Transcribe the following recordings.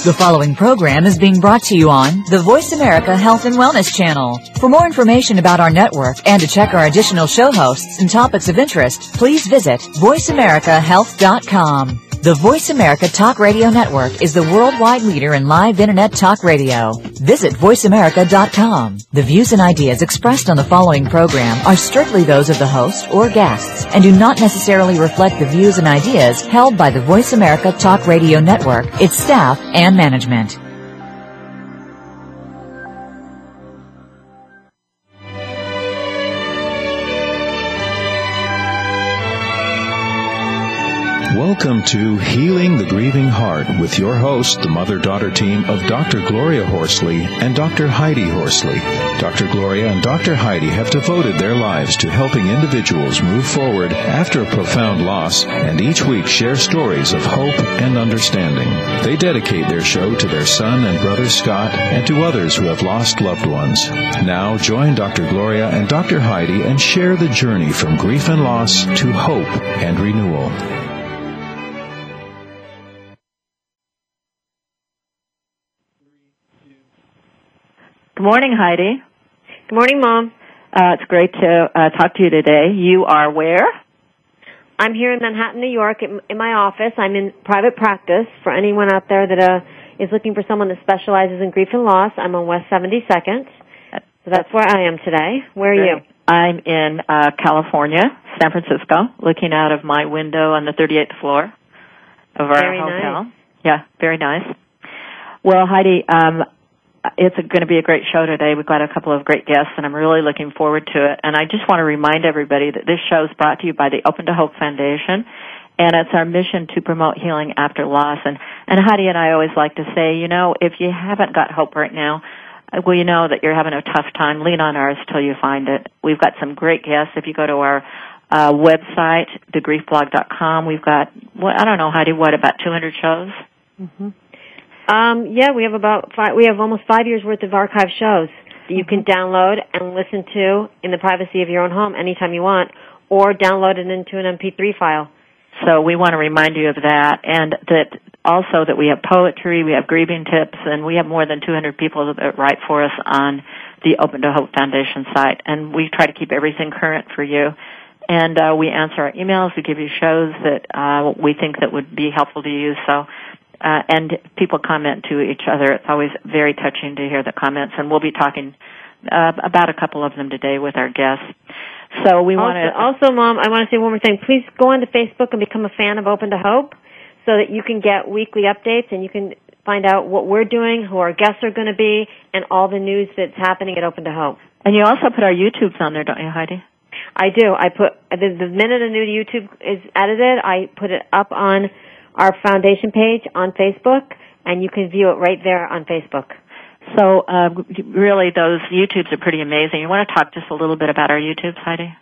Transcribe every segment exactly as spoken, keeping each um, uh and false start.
The following program is being brought to you on the Voice America Health and Wellness Channel. For more information about our network and to check our additional show hosts and topics of interest, please visit voice america health dot com. The Voice America Talk Radio Network is the worldwide leader in live Internet talk radio. Visit voice america dot com. The views and ideas expressed on the following program are strictly those of the host or guests and do not necessarily reflect the views and ideas held by the Voice America Talk Radio Network, its staff, and management. Welcome to Healing the Grieving Heart with your host, the mother-daughter team of Doctor Gloria Horsley and Doctor Heidi Horsley. Doctor Gloria and Doctor Heidi have devoted their lives to helping individuals move forward after a profound loss and each week share stories of hope and understanding. They dedicate their show to their son and brother Scott and to others who have lost loved ones. Now join Doctor Gloria and Doctor Heidi and share the journey from grief and loss to hope and renewal. Good morning, Heidi. Good morning, Mom. Uh, it's great to uh, talk to you today. You are where? I'm here in Manhattan, New York, in, in my office. I'm in private practice. For anyone out there that uh, is looking for someone that specializes in grief and loss, I'm on West seventy-second. So that's where I am today. Where are Great. you? I'm in uh, California, San Francisco, looking out of my window on the thirty-eighth floor of our very hotel. Nice. Yeah, very nice. Well, Heidi, um, it's going to be a great show today. We've got a couple of great guests, and I'm really looking forward to it. And I just want to remind everybody that this show is brought to you by the Open to Hope Foundation, and it's our mission to promote healing after loss. And, and Heidi and I always like to say, you know, if you haven't got hope right now, well, you know that you're having a tough time. Lean on ours till you find it. We've got some great guests. If you go to our uh, website, the grief blog dot com, we've got, what, I don't know, Heidi, what, about two hundred shows? Mm-hmm. Um, yeah, we have about five, we have almost five years worth of archive shows that you can download and listen to in the privacy of your own home anytime you want, or download it into an M P three file. So we want to remind you of that, and that also that we have poetry, we have grieving tips, and we have more than two hundred people that write for us on the Open to Hope Foundation site, and we try to keep everything current for you. And uh, we answer our emails, we give you shows that uh, we think that would be helpful to you. So. Uh, and people comment to each other. It's always very touching to hear the comments, and we'll be talking uh, about a couple of them today with our guests. So we want to... Also, Mom, I want to say one more thing. Please go onto Facebook and become a fan of Open to Hope so that you can get weekly updates and you can find out what we're doing, who our guests are going to be, and all the news that's happening at Open to Hope. And you also put our YouTubes on there, don't you, Heidi? I do. I put the, the minute a new YouTube is edited, I put it up on our foundation page on Facebook, and you can view it right there on Facebook. So uh, really, those YouTubes are pretty amazing. You want to talk just a little bit about our YouTubes, Heidi?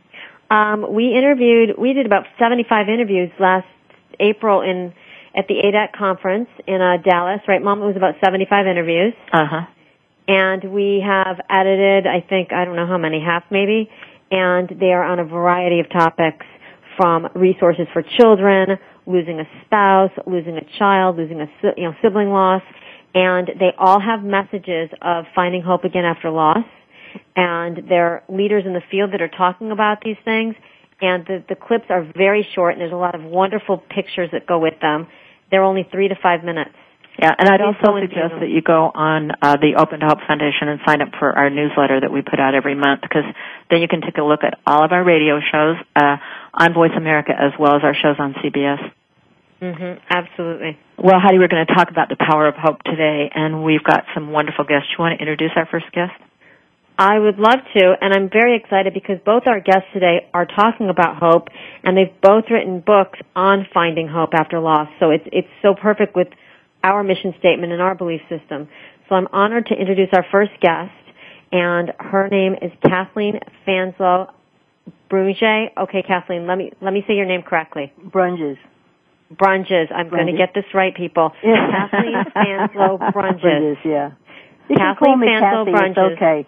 Um, we interviewed, we did about seventy-five interviews last April in at the A D A C conference in uh, Dallas, right, Mom? It was about seventy-five interviews. Uh-huh. And we have edited, I think, I don't know how many, half maybe, and they are on a variety of topics, from resources for children, losing a spouse, losing a child, losing a you know sibling loss, and they all have messages of finding hope again after loss. And they're leaders in the field that are talking about these things. And the, the clips are very short, and there's a lot of wonderful pictures that go with them. They're only three to five minutes. Yeah, and I'd also suggest that you go on uh, the Open to Hope Foundation and sign up for our newsletter that we put out every month, because then you can take a look at all of our radio shows uh, on Voice America as well as our shows on C B S. Mm-hmm, absolutely. Well, Heidi, we're going to talk about the power of hope today, and we've got some wonderful guests. You want to introduce our first guest? I would love to, and I'm very excited because both our guests today are talking about hope, and they've both written books on finding hope after loss. So it's it's so perfect with our mission statement and our belief system. So I'm honored to introduce our first guest, and her name is Kathleen Fanslow Brunges. Okay, Kathleen, let me let me say your name correctly. Brunges. Brunges. I'm going to get this right, people. Yeah. Kathleen Fanslow Brunges. Brunges, yeah. You Kathleen can call me Fanslow Kathy. Brunges. It's okay.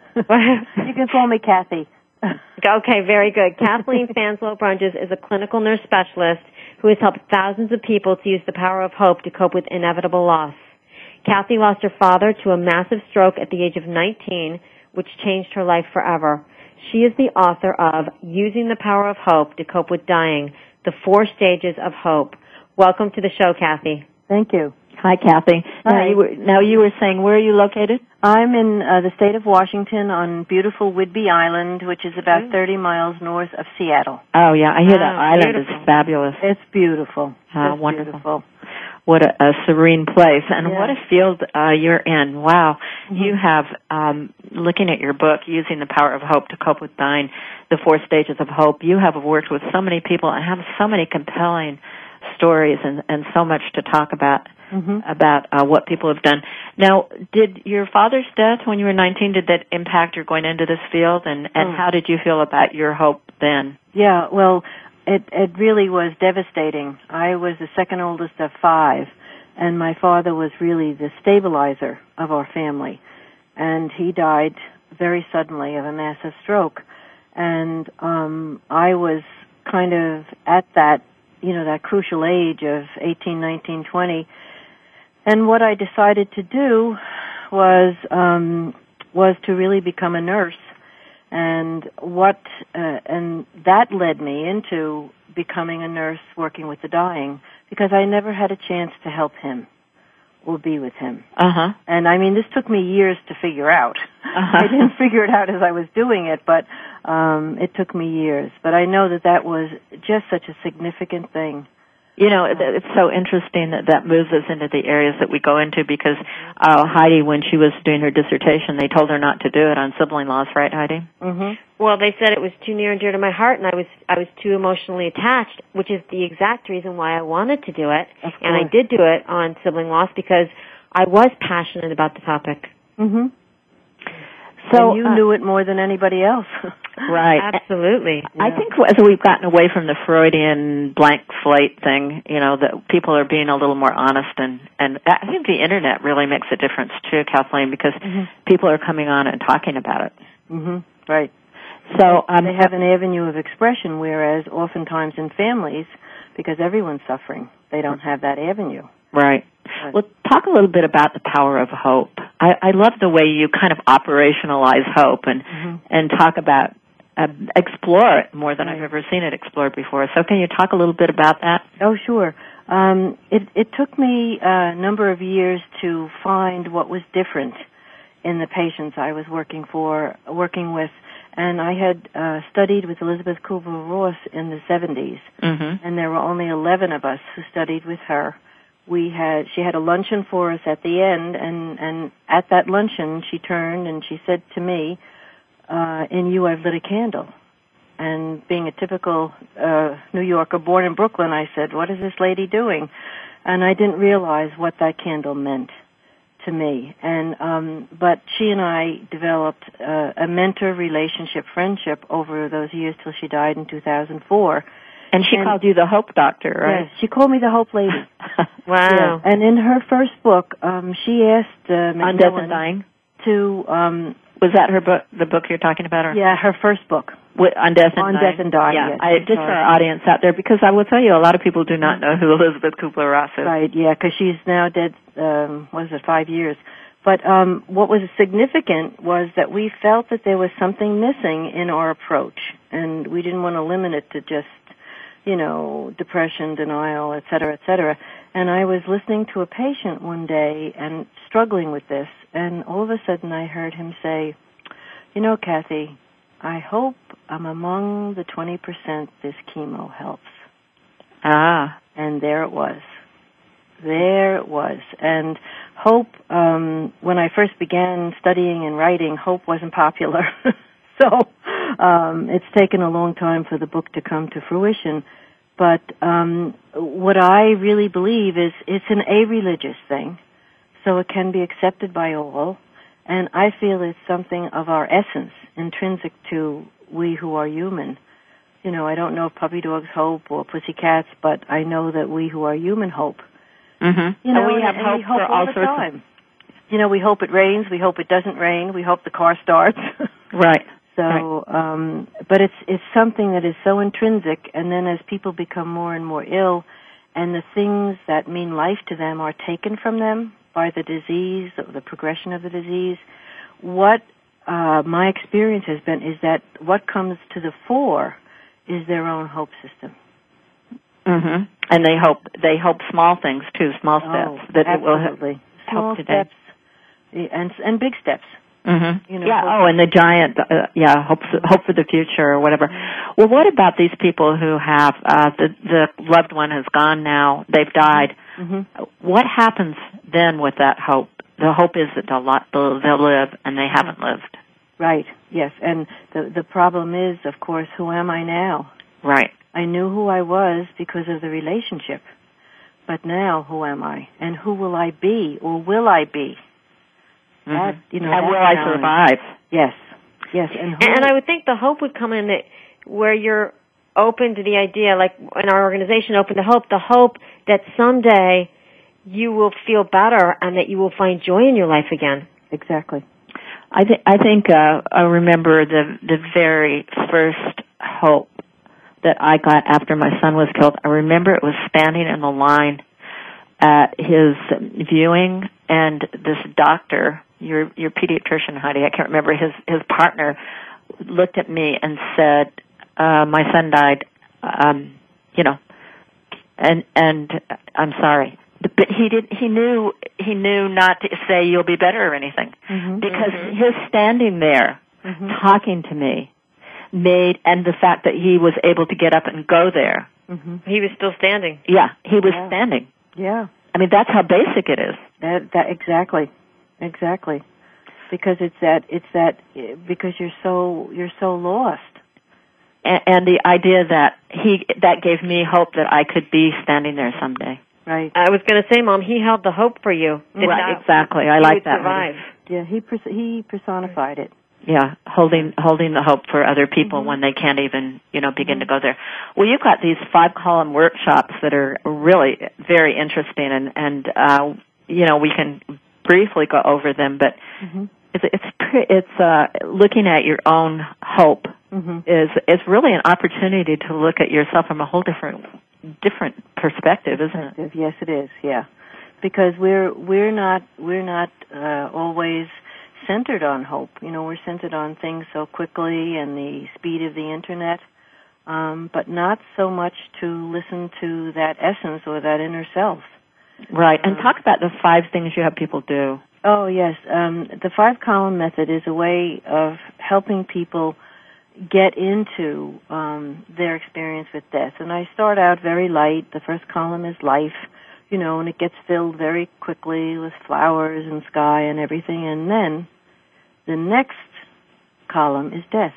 You can call me Kathy. Okay, very good. Kathleen Fanslow Brunges is a clinical nurse specialist who has helped thousands of people to use the power of hope to cope with inevitable loss. Kathy lost her father to a massive stroke at the age of nineteen, which changed her life forever. She is the author of Using the Power of Hope to Cope with Dying, The Four Stages of Hope. Welcome to the show, Kathy. Thank you. Hi, Kathy. Hi. Now you were, now you were saying, where are you located? I'm in uh, the state of Washington on beautiful Whidbey Island, which is about thirty miles north of Seattle. Oh, yeah, I hear that Wow, island beautiful. is fabulous. It's beautiful. Ah, Just wonderful. beautiful. What a, a serene place, and Yeah. what a field uh, you're in. Wow. Mm-hmm. You have, um, looking at your book, Using the Power of Hope to Cope with Dying, The Four Stages of Hope, you have worked with so many people and have so many compelling stories and, and so much to talk about, Mm-hmm. about uh, what people have done. Now, did your father's death when you were nineteen, did that impact your going into this field, and, and Oh. how did you feel about your hope then? Yeah, well, it it really was devastating. I was the second oldest of five, and my father was really the stabilizer of our family. And he died very suddenly of a massive stroke. And um I was kind of at that, you know, that crucial age of eighteen, nineteen, twenty. And what I decided to do was um was to really become a nurse. And what uh, and that led me into becoming a nurse working with the dying, because I never had a chance to help him or be with him. Uh-huh. And I mean, this took me years to figure out. Uh-huh. I didn't figure it out as I was doing it, but um it took me years. But I know that that was just such a significant thing. You know, it- it's so interesting that that moves us into the areas that we go into, because uh, Heidi, when she was doing her dissertation, they told her not to do it on sibling loss, right, Heidi? Mhm. Well, they said it was too near and dear to my heart, and I was I was too emotionally attached, which is the exact reason why I wanted to do it. Of And I course. did do it on sibling loss because I was passionate about the topic. Mhm. So and you uh, knew it more than anybody else. right. Absolutely. I think as we've gotten away from the Freudian blank slate thing, you know, that people are being a little more honest, and, and I think the Internet really makes a difference too, Kathleen, because Mhm. people are coming on and talking about it. Mhm. Right. So um, They have an avenue of expression, whereas oftentimes in families, because everyone's suffering, they don't have that avenue. Right. Right. Well, talk a little bit about the power of hope. I, I love the way you kind of operationalize hope and Mhm. and talk about uh, explore it more than Right. I've ever seen it explored before. So, can you talk a little bit about that? Oh, sure. Um, it, it took me a number of years to find what was different in the patients I was working for, working with, and I had uh, studied with Elizabeth Kubler-Ross in the seventies, Mm-hmm. and there were only eleven of us who studied with her. We had she had a luncheon for us at the end, and and at that luncheon she turned and she said to me, uh, "In you I've lit a candle." And being a typical uh, New Yorker born in Brooklyn, I said, "What is this lady doing?" And I didn't realize what that candle meant to me. And um, but she and I developed uh, a mentor relationship, friendship over those years till she died in two thousand four. And she And- called you the Hope Doctor, right? Yes, she called me the Hope Lady. Wow. Yeah. And in her first book, um, she asked uh, On Death Macmillan and Dying. to, um, Was that her book? The book you're talking about, or yeah, her first book. Wi- on Death and On Dying? Death and Dying, Yeah, yes. I, just for Sorry. our audience out there, because I will tell you, a lot of people do not know who Elizabeth Kubler-Ross is. Right, yeah, because she's now dead, um, what is it, five years. But um, what was significant was that we felt that there was something missing in our approach, and we didn't want to limit it to just, you know, depression, denial, et cetera, et cetera. And I was listening to a patient one day and struggling with this, and all of a sudden I heard him say, "You know, Kathy, I hope I'm among the twenty percent this chemo helps." Ah. And there it was. There it was. And hope, um, when I first began studying and writing, hope wasn't popular. So um, it's taken a long time for the book to come to fruition. But um, what I really believe is it's an a-religious thing, so it can be accepted by all. And I feel it's something of our essence, intrinsic to we who are human. You know, I don't know if puppy dogs hope or pussycats, but I know that we who are human hope. Mm-hmm. You know, and we have and hope we hope for all all the sorts time. You know, we hope it rains, we hope it doesn't rain, we hope the car starts. of... Right. So, Right. um, but it's it's something that is so intrinsic, and then as people become more and more ill, and the things that mean life to them are taken from them by the disease, the progression of the disease, what uh, my experience has been is that what comes to the fore is their own hope system. Mm-hmm. And they hope they hope small things too, small steps oh, that absolutely. it will help small today. Steps and and big steps. Mm-hmm. You know, yeah. Oh, and the giant, uh, yeah, hope hope for the future or whatever. Mm-hmm. Well, what about these people who have uh, the the loved one has gone now? They've died. Mm-hmm. What happens then with that hope? The hope is that they'll they'll, they'll live, and they haven't lived. Right. Yes. And the the problem is, of course, who am I now? Right. I knew who I was because of the relationship, but now who am I, and who will I be, or will I be? Mm-hmm. That, you know, and will I survive? Yes, yes. And, who, and I would think the hope would come in that where you're open to the idea, like in our organization, Open to Hope, the hope that someday you will feel better and that you will find joy in your life again. Exactly. I, th- I think uh, I remember the the very first hope that I got after my son was killed. I remember it was standing in the line at his viewing, and this doctor, your your pediatrician, Heidi, I can't remember, his his partner looked at me and said, uh, my son died, um, you know, and and I'm sorry. But he did. He knew. He knew not to say "you'll be better" or anything, mm-hmm, because mm-hmm. his standing there, mm-hmm. talking to me, made, and the fact that he was able to get up and go there. Mm-hmm. He was still standing. Yeah, he was yeah. standing. Yeah. I mean, that's how basic it is. That that exactly, exactly, because it's that it's that because you're so you're so lost. And, and the idea that he that gave me hope that I could be standing there someday. Right. I was going to say, Mom, he held the hope for you. Right, exactly. I like that. Survive. Yeah, he pers- he personified it. Yeah, holding holding the hope for other people mm-hmm. when they can't even, you know, begin mm-hmm. to go there. Well, you've got these five column workshops that are really very interesting, and and uh, you know, we can briefly go over them, but mm-hmm. it's it's it's uh, looking at your own hope mm-hmm. is is really an opportunity to look at yourself from a whole different. different perspective, isn't it? Yes, it is. Yeah, because we're we're not we're not uh, always centered on hope. You know, we're centered on things so quickly and the speed of the internet, um, but not so much to listen to that essence or that inner self. Right. And um, talk about the five things you have people do. Oh yes, um, the five column method is a way of helping people get into um, their experience with death. And I start out very light. The first column is life, you know, and it gets filled very quickly with flowers and sky and everything. And then the next column is death.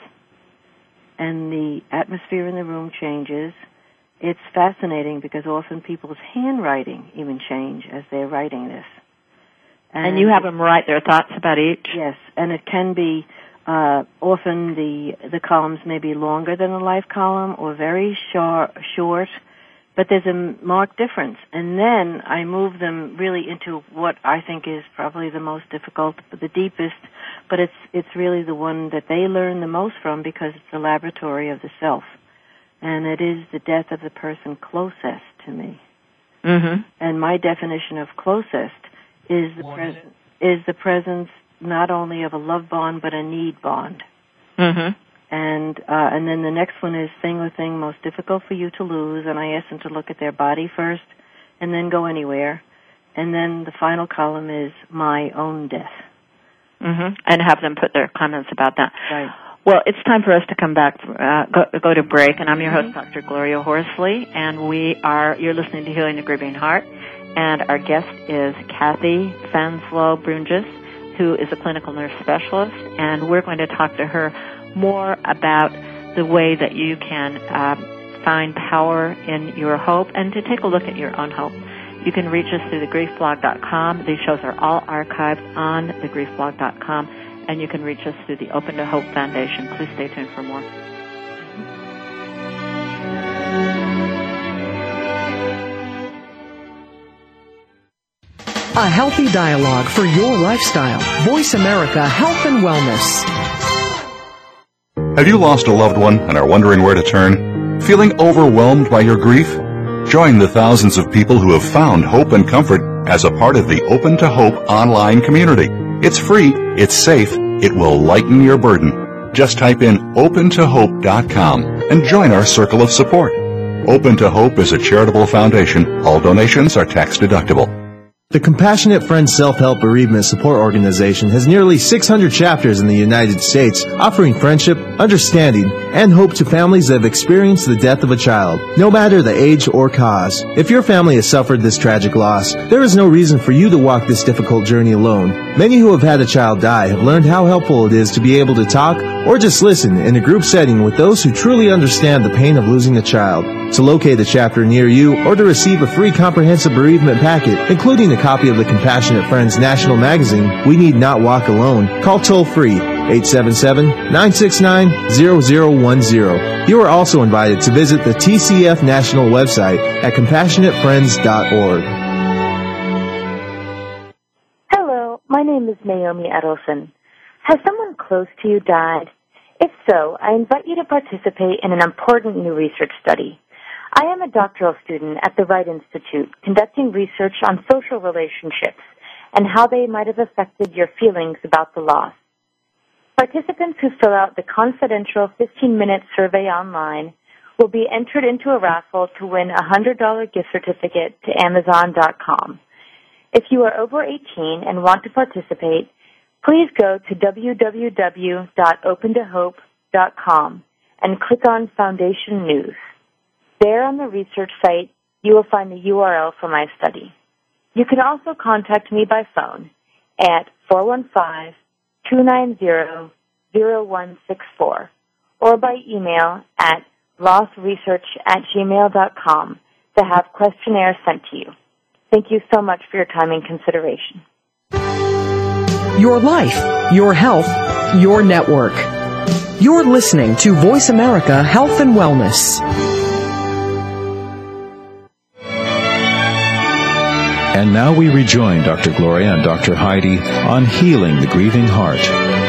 And the atmosphere in the room changes. It's fascinating because often people's handwriting even change as they're writing this. And, and you have them write their thoughts about each? Yes, and it can be Uh, often the the columns may be longer than the life column or very short, short, but there's a marked difference. And then I move them really into what I think is probably the most difficult, the deepest, but it's it's really the one that they learn the most from because it's the laboratory of the self. And it is the death of the person closest to me. Mm-hmm. And my definition of closest is the pres- is the presence not only of a love bond, but a need bond. Mm-hmm. And uh, and then the next one is thing or thing most difficult for you to lose, and I ask them to look at their body first and then go anywhere. And then the final column is my own death. Mm-hmm. And have them put their comments about that. Right. Well, it's time for us to come back, uh, go, go to break, and I'm your host, Doctor Gloria Horsley, and we are, you're listening to Healing the Grieving Heart, and our guest is Kathy Fanslow Brunges, who is a clinical nurse specialist, and we're going to talk to her more about the way that you can uh, find power in your hope and to take a look at your own hope. You can reach us through the grief blog dot com. These shows are all archived on the grief blog dot com, and you can reach us through the Open to Hope Foundation. Please stay tuned for more. A healthy dialogue for your lifestyle. Voice America Health and Wellness. Have you lost a loved one and are wondering where to turn? Feeling overwhelmed by your grief? Join the thousands of people who have found hope and comfort as a part of the Open to Hope online community. It's free, it's safe, it will lighten your burden. Just type in open to hope dot com and join our circle of support. Open to Hope is a charitable foundation. All donations are tax deductible. The Compassionate Friends Self-Help Bereavement Support Organization has nearly six hundred chapters in the United States, offering friendship, understanding, and hope to families that have experienced the death of a child, no matter the age or cause. If your family has suffered this tragic loss, there is no reason for you to walk this difficult journey alone. Many who have had a child die have learned how helpful it is to be able to talk or just listen in a group setting with those who truly understand the pain of losing a child. To locate a chapter near you or to receive a free comprehensive bereavement packet, including a copy of the Compassionate Friends National Magazine, We Need Not Walk Alone, call toll-free eight seven seven, nine six nine, zero zero one zero. You are also invited to visit the T C F National website at compassionate friends dot org. Hello, my name is Naomi Edelson. Has someone close to you died? If so, I invite you to participate in an important new research study. I am a doctoral student at the Wright Institute conducting research on social relationships and how they might have affected your feelings about the loss. Participants who fill out the confidential fifteen-minute survey online will be entered into a raffle to win a one hundred dollars gift certificate to amazon dot com. If you are over eighteen and want to participate, please go to w w w dot open to hope dot com and click on Foundation News. There on the research site, you will find the U R L for my study. You can also contact me by phone at four one five, two nine zero, zero one six four or by email at lossresearch at gmail dot com to have questionnaires sent to you. Thank you so much for your time and consideration. Your life, your health, your network. You're listening to Voice America Health and Wellness. And now we rejoin Doctor Gloria and Doctor Heidi on Healing the Grieving Heart.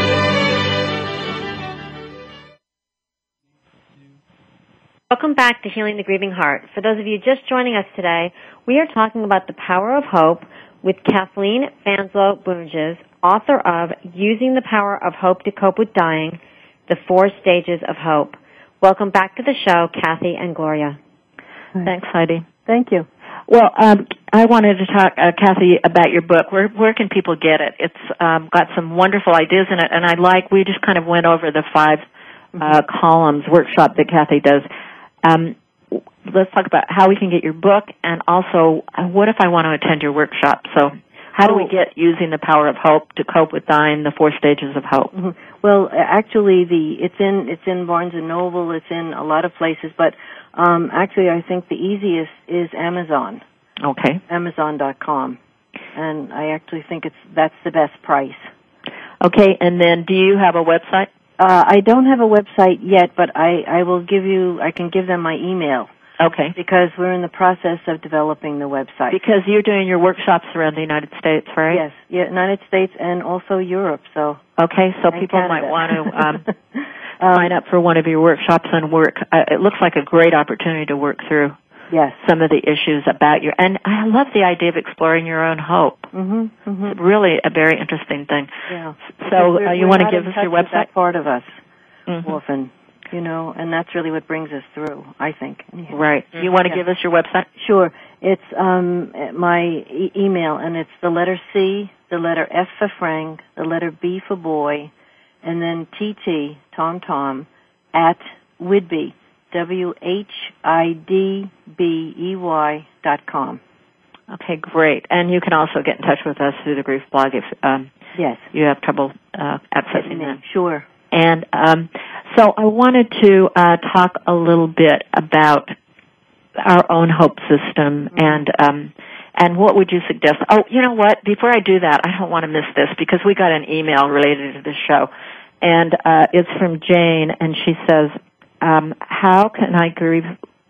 Welcome back to Healing the Grieving Heart. For those of you just joining us today, we are talking about the power of hope with Kathleen Fanslow Burgess, author of Using the Power of Hope to Cope with Dying, The Four Stages of Hope. Welcome back to the show, Kathy and Gloria. Thanks, Heidi. Thank you. Well, um, I wanted to talk, uh, Kathy, about your book. Where, where can people get it? It's um, got some wonderful ideas in it, and I like, we just kind of went over the five uh, columns workshop that Kathy does. Um, let's talk about how we can get your book, and also, uh, what if I want to attend your workshop? So how do oh. we get Using the Power of Hope to Cope with Dying, the Four Stages of Hope? Mm-hmm. Well, actually, the it's in it's in Barnes and Noble. It's in a lot of places, but um, actually, I think the easiest is Amazon. Okay. Amazon dot com, and I actually think it's that's the best price. Okay, and then do you have a website? Uh, I don't have a website yet, but I, I will give you. I can give them my email. Okay. Because we're in the process of developing the website. Because you're doing your workshops around the United States, right? Yes, yeah, United States and also Europe. So okay, so people Canada. might want to um, um, sign up for one of your workshops and work. Uh, it looks like a great opportunity to work through yes. some of the issues about your. And I love the idea of exploring your own hope. Mm-hmm, mm-hmm. It's really a very interesting thing. Yeah. So uh, you want to give us your website? That part of us mm-hmm. often. You know, and that's really what brings us through, I think. Right. You want to yeah. give us your website? Sure. It's um, my e- email, and it's the letter C, the letter F for Frank, the letter B for boy, and then T T, Tom Tom, at Whidbey, W H I D B E Y dot com. Okay, great. And you can also get in touch with us through the Grief blog if um, yes. you have trouble uh, accessing that. Sure. And um, so I wanted to uh, talk a little bit about our own hope system mm-hmm. and um, and what would you suggest? Oh, you know what? Before I do that, I don't want to miss this because we got an email related to this show, and uh, it's from Jane, and she says, um, "How can I grieve?"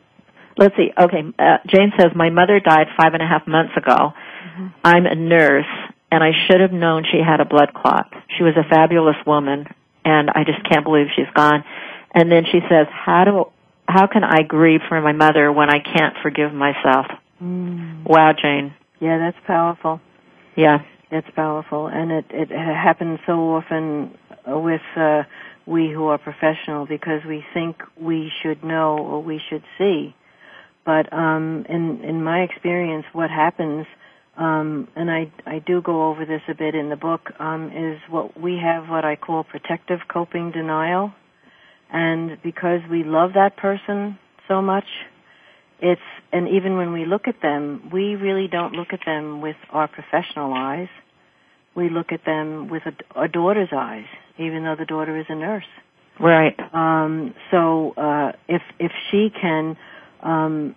Let's see. Okay, uh, Jane says, "My mother died five and a half months ago. Mm-hmm. I'm a nurse, and I should have known she had a blood clot. She was a fabulous woman." And I just can't believe she's gone. And then she says, how do how can I grieve for my mother when I can't forgive myself? Mm. Wow, Jane. Yeah, that's powerful. Yeah. It's powerful, and it, it happens so often with uh, we who are professional because we think we should know or we should see. But um, in in my experience, what happens, um, and I I do go over this a bit in the book, um, is what we have what I call protective coping denial, and because we love that person so much, it's and even when we look at them, we really don't look at them with our professional eyes. We look at them with a, a daughter's eyes, even though the daughter is a nurse. Right. Um, so uh, if if she can um,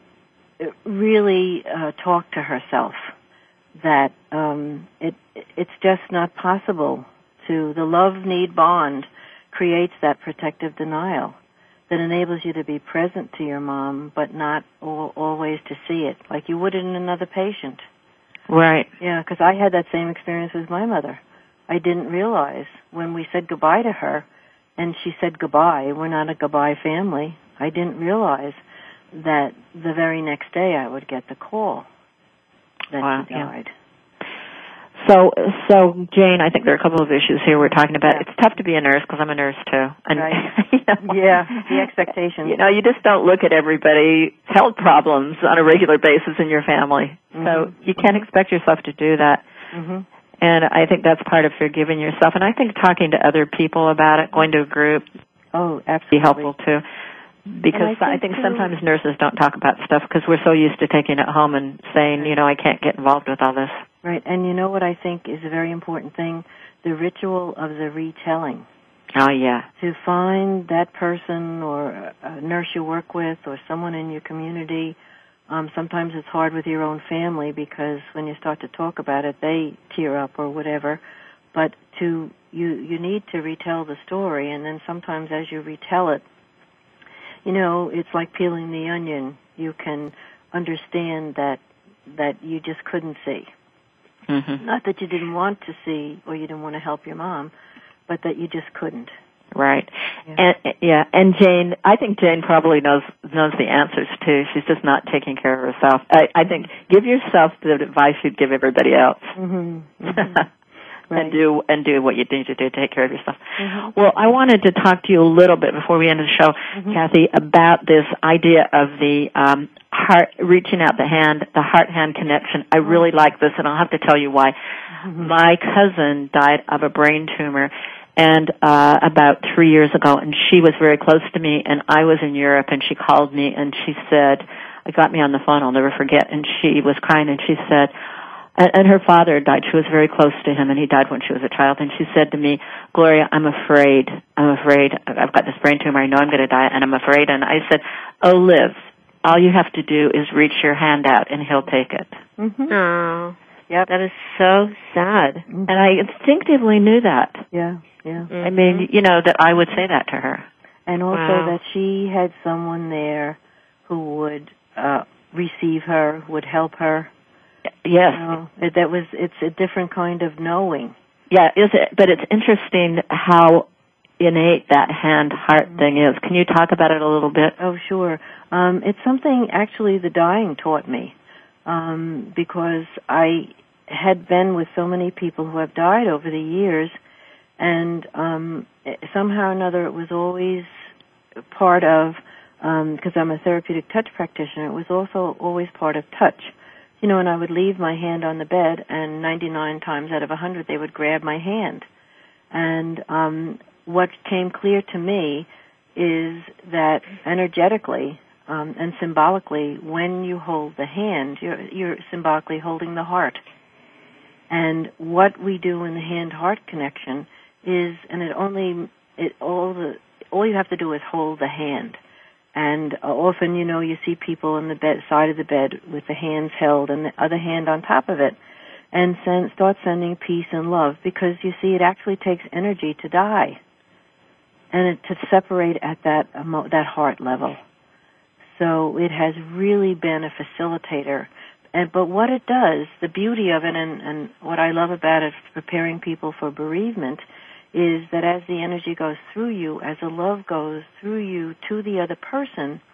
really uh, talk to herself, that um, it it's just not possible to the love-need bond creates that protective denial that enables you to be present to your mom, but not al- always to see it, like you would in another patient. Right. Yeah, because I had that same experience with my mother. I didn't realize when we said goodbye to her, and she said goodbye, we're not a goodbye family, I didn't realize that the very next day I would get the call that wow, she died. Yeah. So, so Jane, I think there are a couple of issues here we're talking about. Yeah. It's tough to be a nurse because I'm a nurse too. And, right. you know, yeah, the expectations. You know, you just don't look at everybody's health problems on a regular basis in your family. Mm-hmm. So you can't expect yourself to do that. Mm-hmm. And I think that's part of forgiving yourself. And I think talking to other people about it, going to a group, oh, absolutely, be helpful too. Because I think, I think too, sometimes nurses don't talk about stuff because we're so used to taking it home and saying, you know, I can't get involved with all this. Right, and you know what I think is a very important thing? The ritual of the retelling. Oh, yeah. To find that person or a nurse you work with or someone in your community. Um, sometimes it's hard with your own family because when you start to talk about it, they tear up or whatever. But to you, you need to retell the story, and then sometimes as you retell it, you know, it's like peeling the onion. You can understand that that you just couldn't see. Mm-hmm. Not that you didn't want to see or you didn't want to help your mom, but that you just couldn't. Right. Yeah. And yeah, and Jane, I think Jane probably knows knows the answers too. She's just not taking care of herself. I, I think give yourself the advice you'd give everybody else. Mm-hmm. Mm-hmm. Right. And do and do what you need to do to take care of yourself. Mm-hmm. Well, I wanted to talk to you a little bit before we end the show, mm-hmm. Kathy, about this idea of the um, heart reaching out the hand, the heart-hand connection. I really like this, and I'll have to tell you why. Mm-hmm. My cousin died of a brain tumor, and uh, about three years ago, and she was very close to me, and I was in Europe, and she called me, and she said, I got me on the phone, I'll never forget, and she was crying, and she said. And, and her father died. She was very close to him, and he died when she was a child. And she said to me, Gloria, I'm afraid. I'm afraid. I've got this brain tumor. I know I'm going to die, and I'm afraid. And I said, oh, Liv, all you have to do is reach your hand out, and he'll take it. Mm-hmm. Oh, yep. That is so sad. Mm-hmm. And I instinctively knew that. Yeah, yeah. Mm-hmm. I mean, you know, that I would say that to her. And also wow. that she had someone there who would uh, receive her, would help her. Yes. You know, that was, it's a different kind of knowing. Yeah, is it? But it's interesting how innate that hand-heart mm-hmm. thing is. Can you talk about it a little bit? Oh, sure. Um, it's something actually the dying taught me um, because I had been with so many people who have died over the years, and um, somehow or another it was always part of, because um, I'm a therapeutic touch practitioner, it was also always part of touch. You know, and I would leave my hand on the bed, and ninety-nine times out of one hundred, they would grab my hand. And um, what came clear to me is that energetically um, and symbolically, when you hold the hand, you're, you're symbolically holding the heart. And what we do in the hand-heart connection is, and it only, it all the, all you have to do is hold the hand. And uh, often, you know, you see people on the bed, side of the bed with the hands held and the other hand on top of it, and send, start sending peace and love, because you see it actually takes energy to die and it, to separate at that emo- that heart level. So it has really been a facilitator. And but what it does, the beauty of it, and, and what I love about it, preparing people for bereavement, is that as the energy goes through you, as the love goes through you to the other person,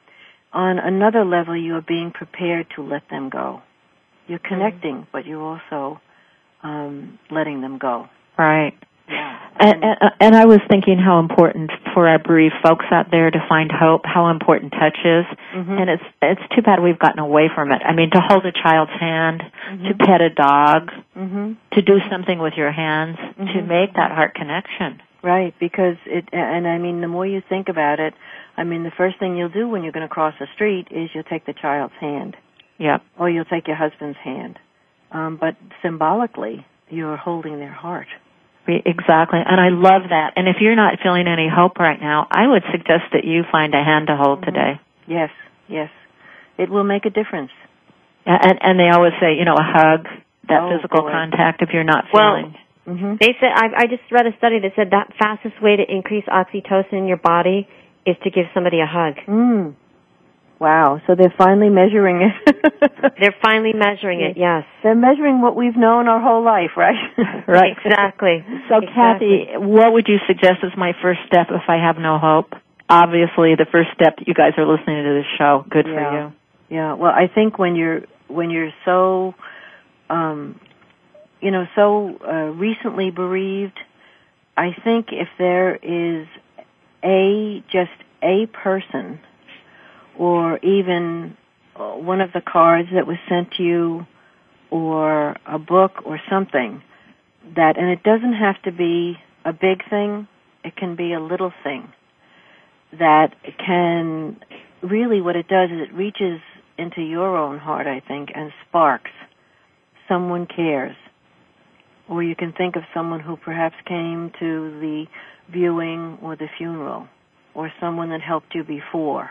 on another level, you're being prepared to let them go. You're connecting, mm-hmm. but you're also um, letting them go. Right. Yeah. And, and, and I was thinking how important for our bereaved folks out there to find hope, how important touch is. Mm-hmm. And it's it's too bad we've gotten away from it. I mean, to hold a child's hand, mm-hmm. to pet a dog, mm-hmm. to do something with your hands, mm-hmm. to make that heart connection. Right, because it, and I mean, the more you think about it, I mean, the first thing you'll do when you're going to cross the street is you'll take the child's hand. Yep. Or you'll take your husband's hand. Um, but symbolically, you're holding their heart. Exactly, and I love that. And if you're not feeling any hope right now, I would suggest that you find a hand to hold mm-hmm. today. Yes, yes. It will make a difference. And, and they always say, you know, a hug, that oh, physical boy. contact if you're not well, feeling. Mm-hmm. They said, I, I just read a study that said that fastest way to increase oxytocin in your body is to give somebody a hug. Mm. Wow, so they're finally measuring it. They're finally measuring it, yes. They're measuring what we've known our whole life, right? Right. Exactly. So, exactly. Kathy, what would you suggest is my first step if I have no hope? Obviously, the first step, you guys are listening to this show. Good yeah. for you. Yeah, well, I think when you're, when you're so, um, you know, so uh, recently bereaved, I think if there is a, just a person or even one of the cards that was sent to you, or a book or something that, and it doesn't have to be a big thing, it can be a little thing that can, really what it does is it reaches into your own heart, I think, and sparks. Someone cares. Or you can think of someone who perhaps came to the viewing or the funeral, or someone that helped you before.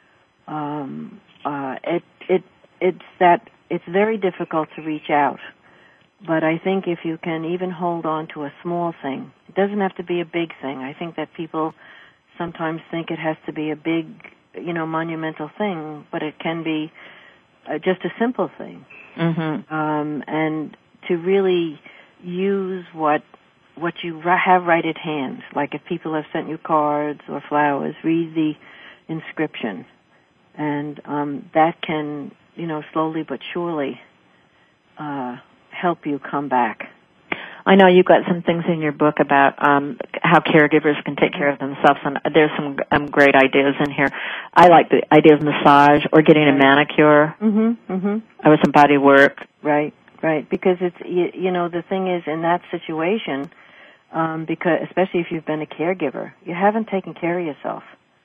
Um, uh, it, it, it's that, it's very difficult to reach out. But I think if you can even hold on to a small thing, it doesn't have to be a big thing. I think that people sometimes think it has to be a big, you know, monumental thing, but it can be uh, just a simple thing. Mm-hmm. Um, and to really use what, what you have right at hand. Like if people have sent you cards or flowers, read the inscription. And um, that can, you know, slowly but surely uh, help you come back. I know you've got some things in your book about um, how caregivers can take care of themselves, and there's some um, great ideas in here. I like the idea of massage or getting right. a manicure mm-hmm, mm-hmm. or some body work. Right, right. Because it's, you, you know, the thing is in that situation, um, because especially if you've been a caregiver, you haven't taken care of yourself.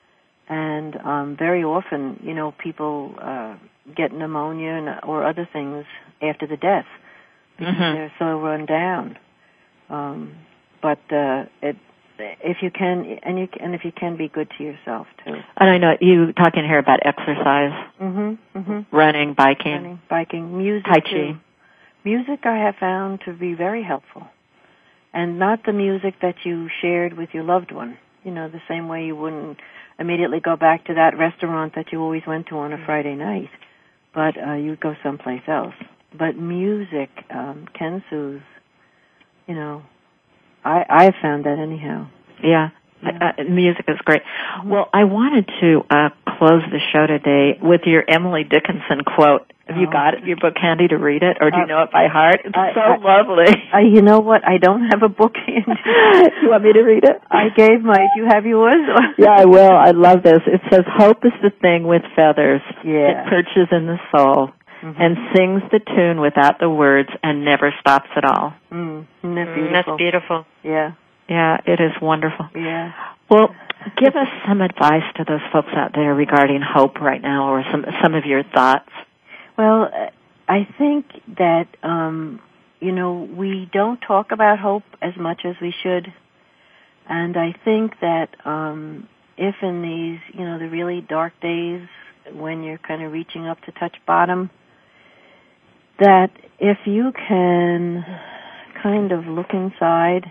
And um, very often, you know, people uh, get pneumonia and, or other things after the death because mm-hmm. they're so run down. Um, but uh, it, if you can, and you and if you can, be good to yourself too. And I know you talking here about exercise, mm-hmm, mm-hmm. running, biking, running, biking, music, Tai Chi. Too. Music I have found to be very helpful, and not the music that you shared with your loved one. You know, the same way you wouldn't immediately go back to that restaurant that you always went to on a Friday night, but uh, you'd go someplace else. But music um, can soothe. You know, I I've found that anyhow. Yeah, yeah. Uh, music is great. Mm-hmm. Well, I wanted to uh, close the show today with your Emily Dickinson quote. Have you got it, your book handy to read it, or do you uh, know it by heart? It's I, so I, lovely. I, you know what? I don't have a book handy. You want me to read it? I gave my. Do you have yours? Yeah, I will. I love this. It says, "Hope is the thing with feathers. Yeah. It perches in the soul mm-hmm. and sings the tune without the words and never stops at all." Mm, isn't that beautiful? Mm, that's beautiful. Yeah. Yeah, it is wonderful. Yeah. Well, give us some advice to those folks out there regarding hope right now, or some some of your thoughts. Well, I think that, um, you know, we don't talk about hope as much as we should. And I think that um, if in these, you know, the really dark days when you're kind of reaching up to touch bottom, that if you can kind of look inside,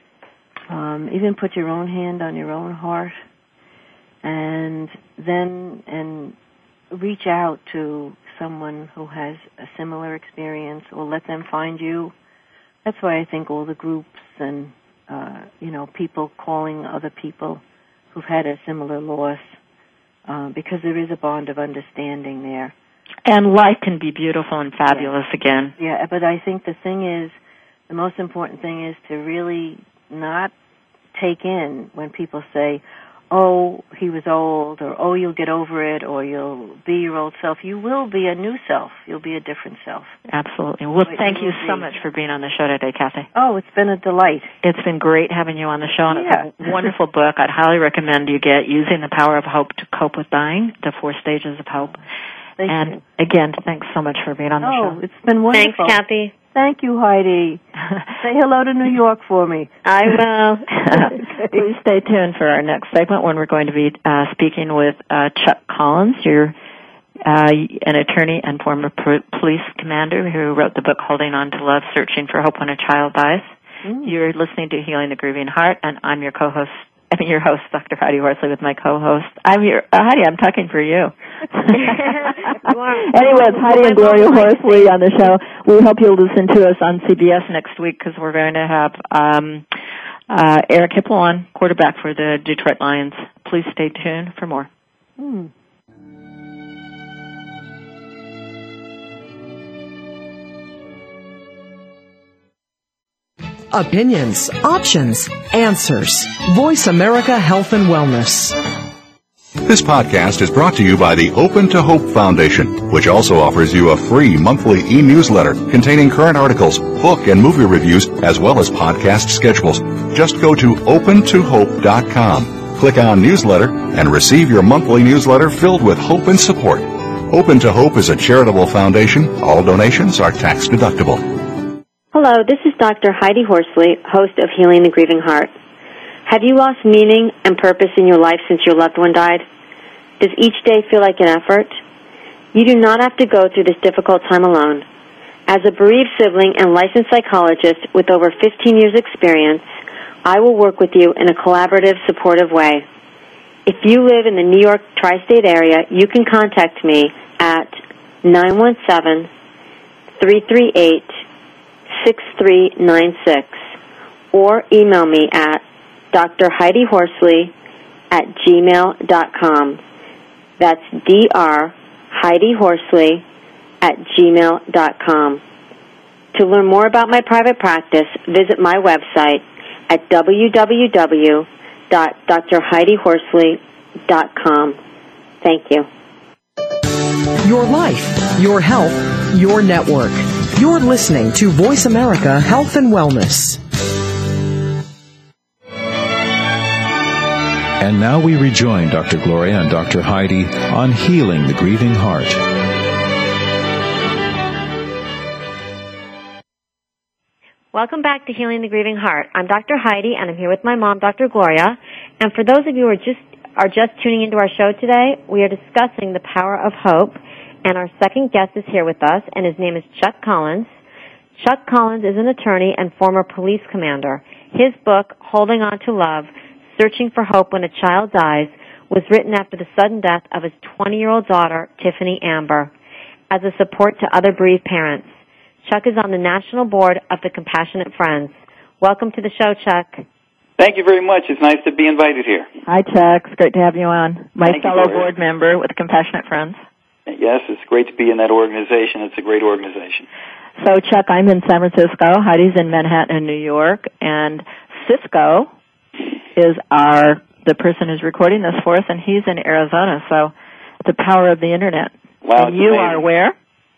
um, even put your own hand on your own heart, and then and reach out to someone who has a similar experience, or let them find you. That's why I think all the groups and, uh, you know, people calling other people who've had a similar loss uh, because there is a bond of understanding there. And life can be beautiful and fabulous yeah. again. Yeah, but I think the thing is, the most important thing is to really not take in when people say, oh, he was old, or oh, you'll get over it, or you'll be your old self. You will be a new self. You'll be a different self. Absolutely. Well, but thank you, you so be. much for being on the show today, Kathy. Oh, it's been a delight. It's been great having you on the show, and yeah. it's a wonderful book. I'd highly recommend you get Using the Power of Hope to Cope with Dying, The Four Stages of Hope. Thank and you. again, thanks so much for being on the oh, show. Oh, it's been wonderful. Thanks, Kathy. Thank you, Heidi. Say hello to New York for me. I will. Please stay tuned for our next segment when we're going to be uh, speaking with uh, Chuck Collins. You're uh, an attorney and former p- police commander who wrote the book Holding On to Love, Searching for Hope When a Child Dies. Mm. You're listening to Healing the Grieving Heart, and I'm your co-host, I mean, your host, Doctor Heidi Horsley, with my co-host. I'm your, uh, Heidi, I'm talking for you. Anyway, it's Heidi and Gloria Horsley on the show. We hope you'll listen to us on C B S next week because we're going to have um, uh, Eric Hipple on, quarterback for the Detroit Lions. Please stay tuned for more. Hmm. Opinions, options, answers. Voice America Health and Wellness. This podcast is brought to you by the Open to Hope Foundation, which also offers you a free monthly e-newsletter containing current articles, book and movie reviews, as well as podcast schedules. Just go to open to hope dot com, click on Newsletter, and receive your monthly newsletter filled with hope and support. Open to Hope is a charitable foundation. All donations are tax deductible. Hello, this is Doctor Heidi Horsley, host of Healing the Grieving Heart. Have you lost meaning and purpose in your life since your loved one died? Does each day feel like an effort? You do not have to go through this difficult time alone. As a bereaved sibling and licensed psychologist with over fifteen years experience, I will work with you in a collaborative, supportive way. If you live in the New York tri-state area, you can contact me at nine one seven, three three eight, six three nine six or email me at D R Heidi Horsley at gmail dot com. That's D R Heidi Horsley at gmail dot com. To learn more about my private practice, visit my website at w w w dot d r heidi horsley dot com. Thank you. Your life, your health, your network. You're listening to Voice America Health and Wellness. And now we rejoin Doctor Gloria and Doctor Heidi on Healing the Grieving Heart. Welcome back to Healing the Grieving Heart. I'm Doctor Heidi, and I'm here with my mom, Doctor Gloria. And for those of you who are just are just tuning into our show today, we are discussing the power of hope. And our second guest is here with us, and his name is Chuck Collins. Chuck Collins is an attorney and former police commander. His book, Holding On to Love, Searching for Hope When a Child Dies, was written after the sudden death of his twenty-year-old daughter, Tiffany Amber, as a support to other bereaved parents. Chuck is on the national board of the Compassionate Friends. Welcome to the show, Chuck. Thank you very much. It's nice to be invited here. Hi, Chuck. It's great to have you on. My Thank fellow you, board member with Compassionate Friends. Yes, it's great to be in that organization. It's a great organization. So, Chuck, I'm in San Francisco. Heidi's in Manhattan and New York. And Cisco is our the person who's recording this for us, and he's in Arizona. So, the power of the Internet. Wow, and you amazing. are where?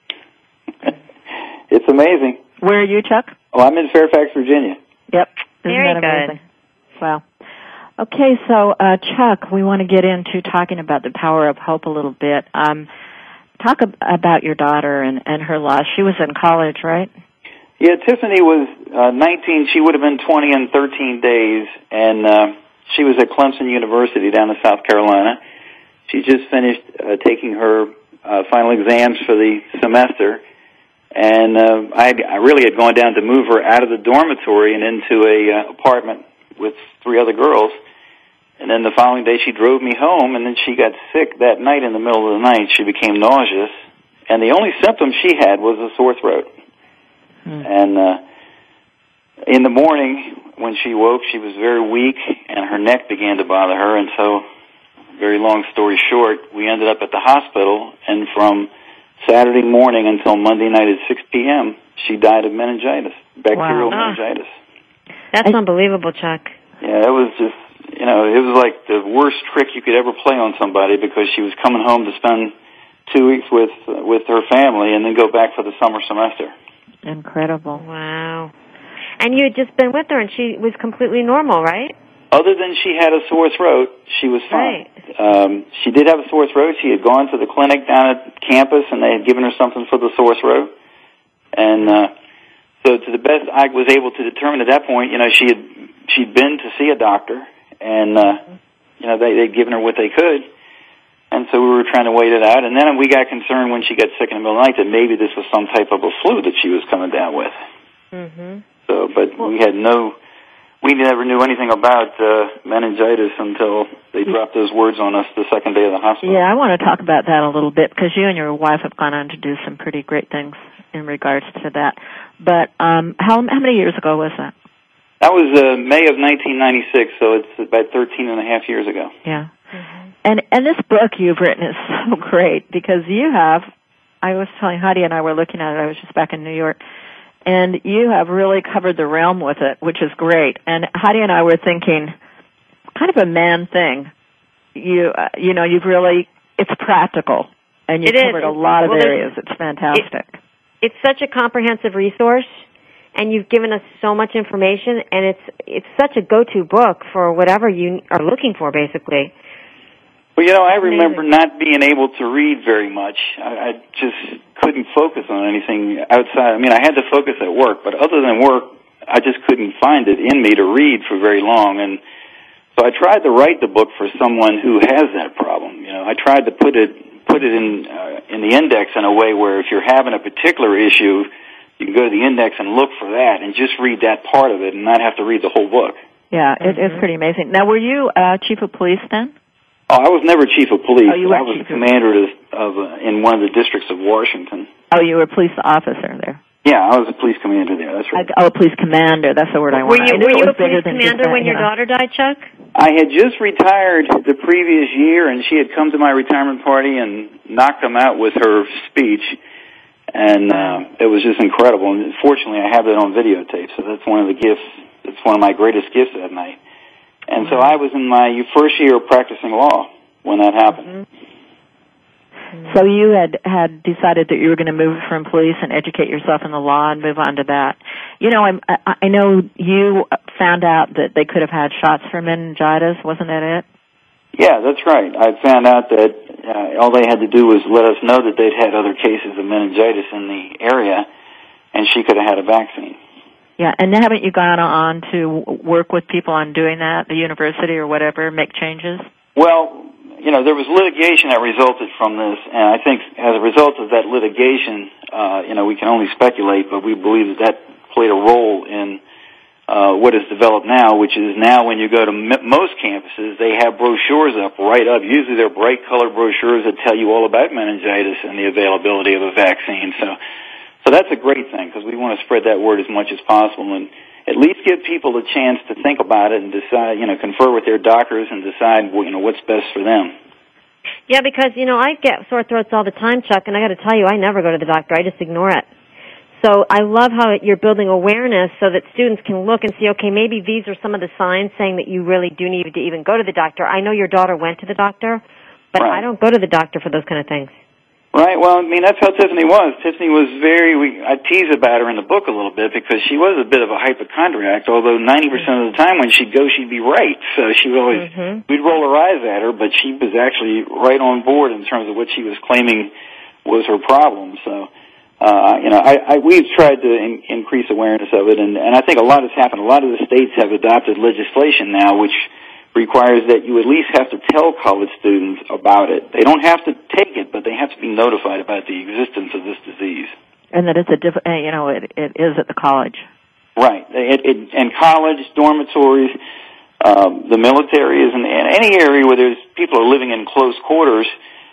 It's amazing. Where are you, Chuck? Oh, I'm in Fairfax, Virginia. Yep. Isn't Very that good. amazing? Wow. Okay, so, uh, Chuck, we want to get into talking about the power of hope a little bit. Um, talk ab- about your daughter and, and her loss. She was in college, right? Yeah, Tiffany was uh, nineteen. She would have been twenty in thirteen days, and uh, she was at Clemson University down in South Carolina. She just finished uh, taking her uh, final exams for the semester, and uh, I, I really had gone down to move her out of the dormitory and into a uh, apartment with three other girls. And then the following day she drove me home, and then she got sick that night in the middle of the night. She became nauseous, and the only symptom she had was a sore throat. Hmm. And uh, in the morning, when she woke, she was very weak, and her neck began to bother her, and so very long story short, we ended up at the hospital, and from Saturday morning until Monday night at six p.m., she died of meningitis, bacterial Wow. meningitis. That's I, unbelievable, Chuck. Yeah, it was just, you know, it was like the worst trick you could ever play on somebody, because she was coming home to spend two weeks with with her family and then go back for the summer semester. Incredible. Wow. And you had just been with her, and she was completely normal, right? Other than she had a sore throat, she was fine. Right. Um, she did have a sore throat. She had gone to the clinic down at campus, and they had given her something for the sore throat. And uh, so to the best I was able to determine at that point, you know, she had she'd been to see a doctor, and, uh, you know, they, they'd given her what they could. And so we were trying to wait it out. And then we got concerned when she got sick in the middle of the night that maybe this was some type of a flu that she was coming down with. Mm-hmm. So, but we had no... We never knew anything about uh, meningitis until they dropped those words on us the second day of the hospital. Yeah, I want to talk about that a little bit, because you and your wife have gone on to do some pretty great things in regards to that. But um, how how many years ago was that? That was uh, May of nineteen ninety-six, so it's about thirteen and a half years ago. Yeah. Mm-hmm. And and this book you've written is so great, because you have, I was telling Heidi and I were looking at it, I was just back in New York, and you have really covered the realm with it, which is great. And Heidi and I were thinking, kind of a man thing. You, uh, you know, you've really, it's practical, and you've it covered is. a lot of well, areas. It's fantastic. It, it's such a comprehensive resource, and you've given us so much information, and it's it's such a go-to book for whatever you are looking for, basically. Well, you know, I remember not being able to read very much. I, I just couldn't focus on anything outside. I mean, I had to focus at work, but other than work, I just couldn't find it in me to read for very long. And so I tried to write the book for someone who has that problem. You know, I tried to put it put it in uh, in the index in a way where if you're having a particular issue, you can go to the index and look for that and just read that part of it and not have to read the whole book. Yeah, it, it's pretty amazing. Now, were you uh, chief of police then? Oh, I was never chief of police. Oh, you I were was chief a commander of, of uh, in one of the districts of Washington. Oh, you were a police officer there. Yeah, I was a police commander there. That's right. I, oh, a police commander. That's the word I Were wanted. you, I knew were it you was a police bigger than just commander that, when your you know. daughter died, Chuck? I had just retired the previous year, and she had come to my retirement party and knocked them out with her speech, and uh, it was just incredible. And fortunately, I have it on videotape, so that's one of the gifts. It's one of my greatest gifts that night. And so I was in my first year of practicing law when that happened. Mm-hmm. So you had had decided that you were going to move from police and educate yourself in the law and move on to that. You know, I'm, I, I know you found out that they could have had shots for meningitis. Wasn't that it? Yeah, that's right. I found out that uh, all they had to do was let us know that they'd had other cases of meningitis in the area, and she could have had a vaccine. Yeah, and haven't you gone on to work with people on doing that, the university or whatever, make changes? Well, you know, there was litigation that resulted from this, and I think as a result of that litigation, uh, you know, we can only speculate, but we believe that that played a role in uh, what is developed now, which is now when you go to m- most campuses, they have brochures up right up. Usually they're bright-colored brochures that tell you all about meningitis and the availability of a vaccine. So, so that's a great thing, because we want to spread that word as much as possible and at least give people a chance to think about it and decide, you know, confer with their doctors and decide, you know, what's best for them. Yeah, because, you know, I get sore throats all the time, Chuck, and I got to tell you, I never go to the doctor. I just ignore it. So I love how you're building awareness so that students can look and see, okay, maybe these are some of the signs saying that you really do need to even go to the doctor. I know your daughter went to the doctor, but right. I don't go to the doctor for those kind of things. Right. Well, I mean, that's how Tiffany was. Tiffany was very, we, I tease about her in the book a little bit because she was a bit of a hypochondriac, although ninety percent of the time when she'd go, she'd be right. So she would always, mm-hmm. we'd roll our eyes at her, but she was actually right on board in terms of what she was claiming was her problem. So, uh, you know, I, I, we've tried to in, increase awareness of it, and, and I think a lot has happened. A lot of the states have adopted legislation now, which requires that you at least have to tell college students about it. They don't have to take it, but they have to be notified about the existence of this disease. And that it's a diff- you know, it, it is at the college. Right. It, it, and college, dormitories, um, the military is in, in any area where there's people are living in close quarters,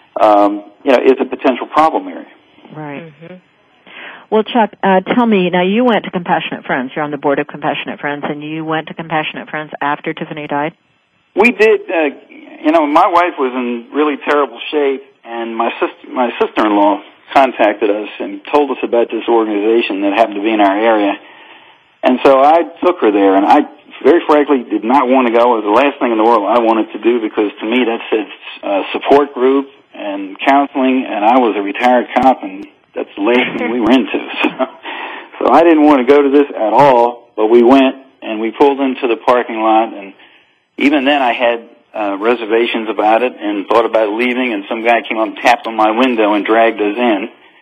um, you know, is a potential problem area. Right. Mm-hmm. Well, Chuck, uh, tell me, now you went to Compassionate Friends. You're on the board of Compassionate Friends, and you went to Compassionate Friends after Tiffany died? We did, uh, you know, my wife was in really terrible shape, and my sister, my sister-in-law contacted us and told us about this organization that happened to be in our area. And so I took her there, and I very frankly did not want to go. It was the last thing in the world I wanted to do, because to me that said uh, support group and counseling, and I was a retired cop, and that's the last thing we were into. So, so I didn't want to go to this at all, but we went, and we pulled into the parking lot, and even then I had uh, reservations about it and thought about leaving, and some guy came up and tapped on my window and dragged us in,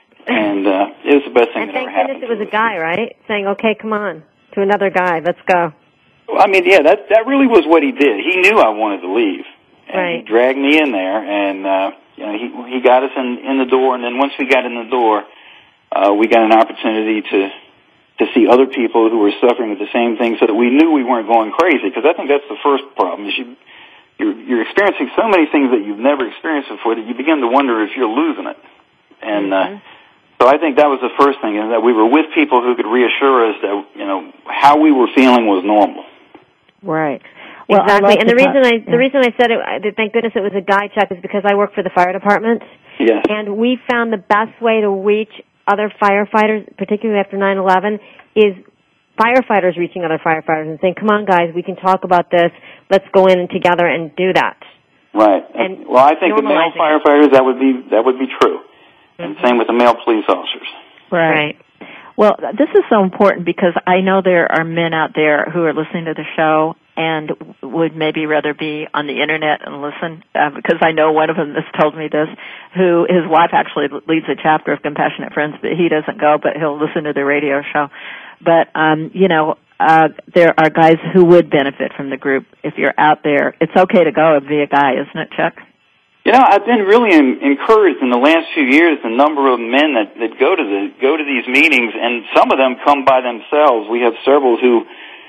and uh, it was the best thing and that ever happened. And thank goodness it was a guy, right? Saying, okay, come on, to another guy, let's go. Well, I mean, yeah, that that really was what he did. He knew I wanted to leave, and right. he dragged me in there, and uh, you know, he he got us in in the door, and then once we got in the door, uh, we got an opportunity to to see other people who were suffering with the same thing, so that we knew we weren't going crazy. Because I think that's the first problem: is you you're, you're experiencing so many things that you've never experienced before that you begin to wonder if you're losing it. And mm-hmm. uh, so I think that was the first thing, is that we were with people who could reassure us that, you know, how we were feeling was normal. Right. Well, exactly. like and the reason I yeah. the reason I said it, I, thank goodness it was a guy, Chuck, is because I work for the fire department. Yes. And we found the best way to reach other firefighters, particularly after nine eleven, is firefighters reaching other firefighters and saying, "Come on, guys, we can talk about this. Let's go in together and do that." Right. And well, I think the male firefighters, that would be that would be true, mm-hmm. and same with the male police officers. Right. right. Well, this is so important, because I know there are men out there who are listening to the show and would maybe rather be on the internet and listen, uh, because I know one of them has told me this, who his wife actually leads a chapter of Compassionate Friends, but he doesn't go, but he'll listen to the radio show. But, um, you know, uh, there are guys who would benefit from the group. If you're out there, it's okay to go and be a guy, isn't it, Chuck? You know, I've been really in, encouraged in the last few years, the number of men that, that go to the go to these meetings, and some of them come by themselves. We have several who,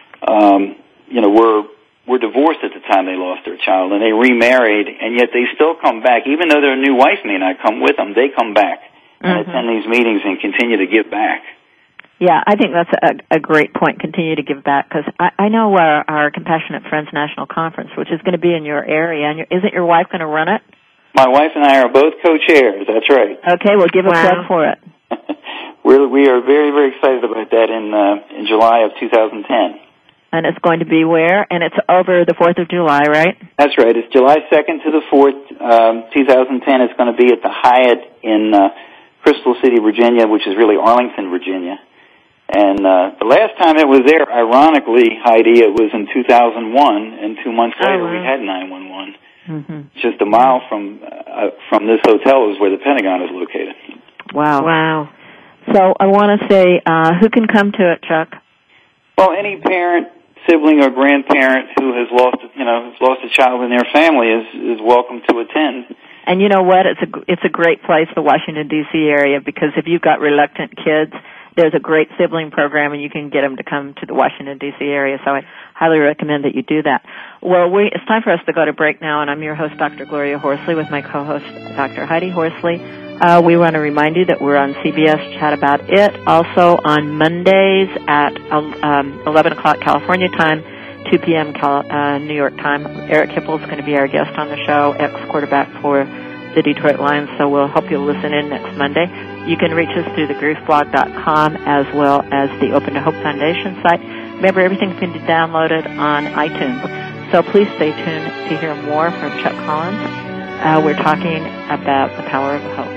um, you know, were were divorced at the time they lost their child, and they remarried, and yet they still come back, even though their new wife may not come with them. They come back and mm-hmm. attend these meetings and continue to give back. Yeah, I think that's a, a great point. Continue to give back, because I, I know our, our Compassionate Friends National Conference, which is going to be in your area, and your, isn't your wife going to run it? My wife and I are both co-chairs. That's right. Okay, well, give a wow. plug for it. We're, we are very, very excited about that in uh, in July of two thousand ten. And it's going to be where? And it's over the fourth of July, right? That's right. It's July second to the fourth, um, two thousand ten. It's going to be at the Hyatt in uh, Crystal City, Virginia, which is really Arlington, Virginia. And uh, the last time it was there, ironically, Heidi, it was in two thousand one, and two months later oh, wow. we had nine one one. Mm-hmm. Just a mile from uh, from this hotel is where the Pentagon is located. Wow. Wow. So I want to say, uh, who can come to it, Chuck? Well, any parent, sibling, or grandparent who has lost, you know, has lost a child in their family is is welcome to attend. And you know what? It's a it's a great place, the Washington D C area, because if you've got reluctant kids, there's a great sibling program, and you can get them to come to the Washington, D C area. So I highly recommend that you do that. Well, we, it's time for us to go to break now, and I'm your host, Doctor Gloria Horsley, with my co-host, Doctor Heidi Horsley. Uh, we want to remind you that we're on C B S Chat About It, also on Mondays at um, eleven o'clock California time, two p.m. Cal- uh, New York time. Eric Hipple is going to be our guest on the show, ex-quarterback for the Detroit Lions, so we'll hope you'll listen in next Monday. You can reach us through the grief blog dot com as well as the Open to Hope Foundation site. Remember, everything can be downloaded on iTunes. So please stay tuned to hear more from Chuck Collins. Uh, we're talking about the power of hope.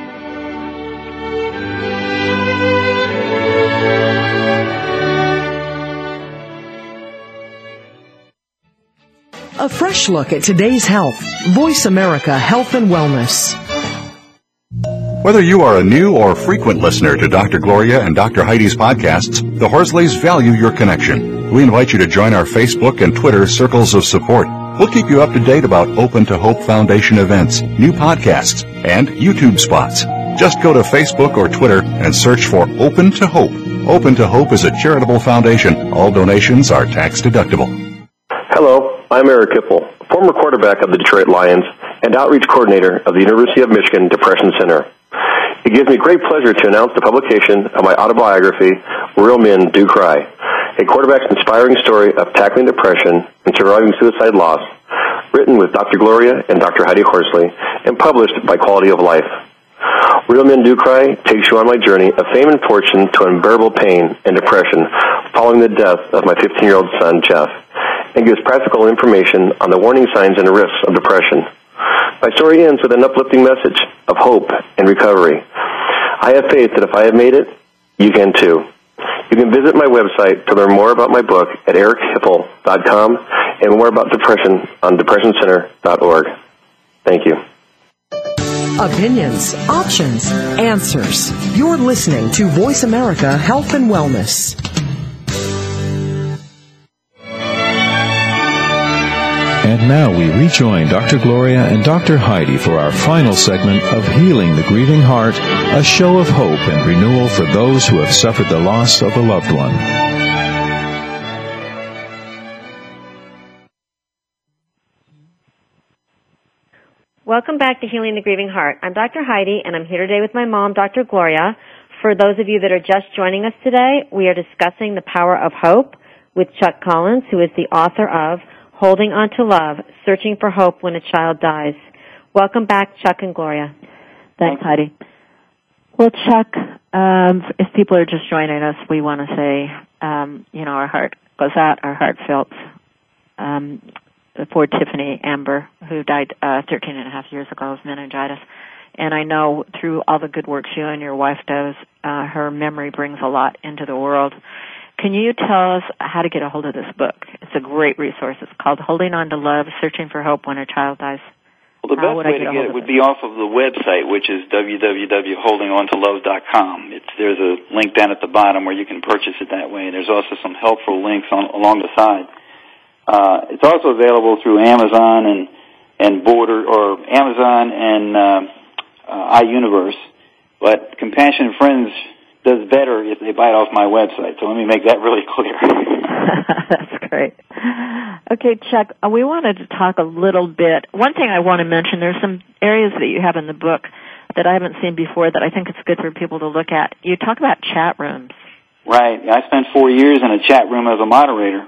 A fresh look at today's health. Voice America Health and Wellness. Whether you are a new or frequent listener to Doctor Gloria and Doctor Heidi's podcasts, the Horsleys value your connection. We invite you to join our Facebook and Twitter circles of support. We'll keep you up to date about Open to Hope Foundation events, new podcasts, and YouTube spots. Just go to Facebook or Twitter and search for Open to Hope. Open to Hope is a charitable foundation. All donations are tax deductible. Hello, I'm Eric Hipple, former quarterback of the Detroit Lions and outreach coordinator of the University of Michigan Depression Center. It gives me great pleasure to announce the publication of my autobiography, Real Men Do Cry, a quarterback's inspiring story of tackling depression and surviving suicide loss written with Doctor Gloria and Doctor Heidi Horsley, and published by Quality of Life. Real Men Do Cry takes you on my journey of fame and fortune to unbearable pain and depression following the death of my fifteen-year-old son, Jeff, and gives practical information on the warning signs and risks of depression. My story ends with an uplifting message of hope and recovery. I have faith that if I have made it, you can too. You can visit my website to learn more about my book at eric hipple dot com and more about depression on depression center dot org. Thank you. Opinions, options, answers. You're listening to Voice America Health and Wellness. And now we rejoin Doctor Gloria and Doctor Heidi for our final segment of Healing the Grieving Heart, a show of hope and renewal for those who have suffered the loss of a loved one. Welcome back to Healing the Grieving Heart. I'm Doctor Heidi, and I'm here today with my mom, Doctor Gloria. For those of you that are just joining us today, we are discussing the power of hope with Chuck Collins, who is the author of Holding On to Love, Searching for Hope When a Child Dies. Welcome back, Chuck and Gloria. Thanks, Heidi. Well, Chuck, um, if people are just joining us, we want to say, um, you know, our heart goes out, our heart felt um, for Tiffany Amber, who died uh, thirteen and a half years ago of meningitis. And I know through all the good work you and your wife does, uh, her memory brings a lot into the world. Can you tell us how to get a hold of this book? It's a great resource. It's called Holding On to Love, Searching for Hope When a Child Dies. Well, the best way to get it would be off of the website, which is w w w dot holding on to love dot com. It's, there's a link down at the bottom where you can purchase it that way. There's also some helpful links on, along the side. Uh, it's also available through Amazon and, and Border, or Amazon and uh, uh, iUniverse. But Compassion Friends does better if they buy it off my website. So let me make that really clear. That's great. Okay, Chuck, we wanted to talk a little bit. One thing I want to mention, there's some areas that you have in the book that I haven't seen before that I think it's good for people to look at. You talk about chat rooms. Right. I spent four years in a chat room as a moderator.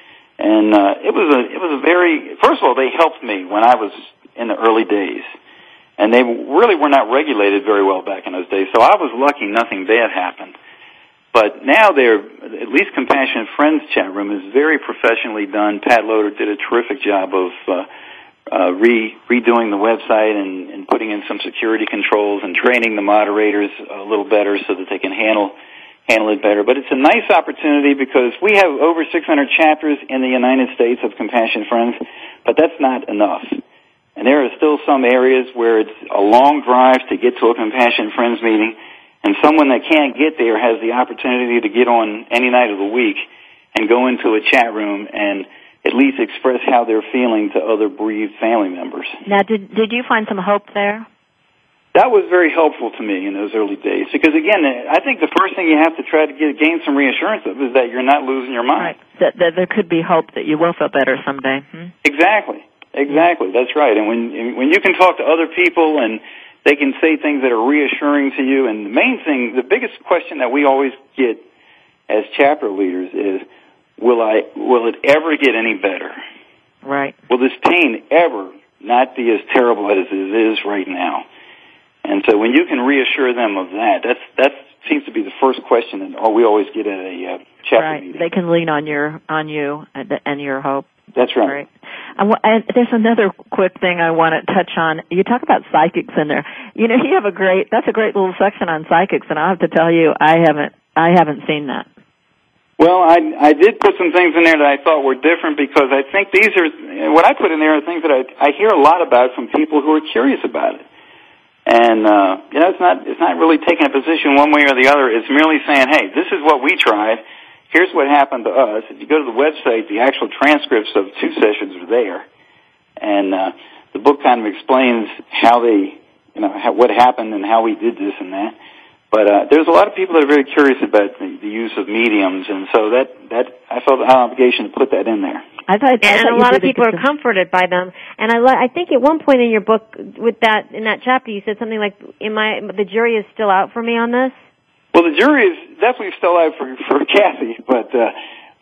And uh, it was a it was a very, first of all, they helped me when I was in the early days. And they really were not regulated very well back in those days. So I was lucky nothing bad happened. But now they're, at least Compassionate Friends chat room is very professionally done. Pat Loader did a terrific job of uh, uh, re, redoing the website and, and putting in some security controls and training the moderators a little better so that they can handle handle it better. But it's a nice opportunity because we have over six hundred chapters in the United States of Compassionate Friends, but that's not enough. And there are still some areas where it's a long drive to get to a Compassionate Friends meeting, and someone that can't get there has the opportunity to get on any night of the week and go into a chat room and at least express how they're feeling to other bereaved family members. Now, did did you find some hope there? That was very helpful to me in those early days because, again, I think the first thing you have to try to get, gain some reassurance of is that you're not losing your mind. Right. That, that there could be hope that you will feel better someday. Hmm? Exactly. Exactly. That's right. And when when you can talk to other people and they can say things that are reassuring to you, and the main thing, the biggest question that we always get as chapter leaders is, will I, will it ever get any better? Right. Will this pain ever not be as terrible as it is right now? And so when you can reassure them of that, that's that seems to be the first question that we always get at a uh, chapter right. meeting. They can lean on your on you and, and your hope. That's right. right. And, and there's another quick thing I want to touch on. You talk about psychics in there. You know, you have a great that's a great little section on psychics, and I have to tell you, I haven't I haven't seen that. Well, I I did put some things in there that I thought were different because I think these are what I put in there are things that I I hear a lot about from people who are curious about it. And, uh, you know, it's not, it's not really taking a position one way or the other. It's merely saying, hey, this is what we tried. Here's what happened to us. If you go to the website, the actual transcripts of two sessions are there. And, uh, the book kind of explains how they, you know, how, what happened and how we did this and that. But, uh, there's a lot of people that are very curious about the, the use of mediums. And so that, that, I felt an obligation to put that in there. I thought, and I thought a lot of people are comforted by them. And I, I think at one point in your book, with that in that chapter, you said something like, "In my the jury is still out for me on this." Well, the jury is definitely still out for for Kathy, but uh,